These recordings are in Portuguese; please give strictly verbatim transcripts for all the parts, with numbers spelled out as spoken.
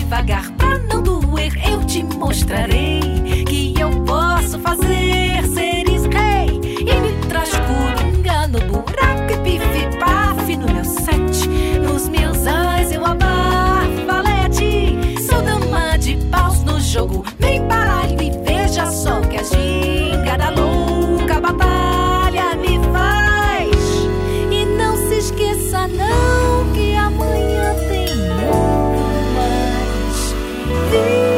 devagar pra não doer. Eu te mostrarei que eu posso fazer seres rei. E me traz coringa no buraco e pife paf no meu set. Nos meus ais eu abafo valete. Sou dama de paus no jogo. Vem baralho e veja só que a ginga da louca batalha me faz. E não se esqueça não que amanhã tem mais. Viu?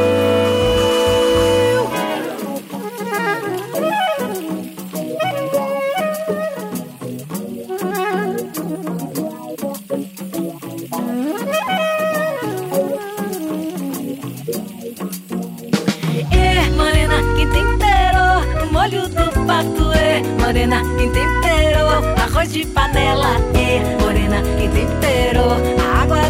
É, morena, quem temperou o molho do pato? É, morena, quem temperou arroz de panela? É, morena, quem temperou a água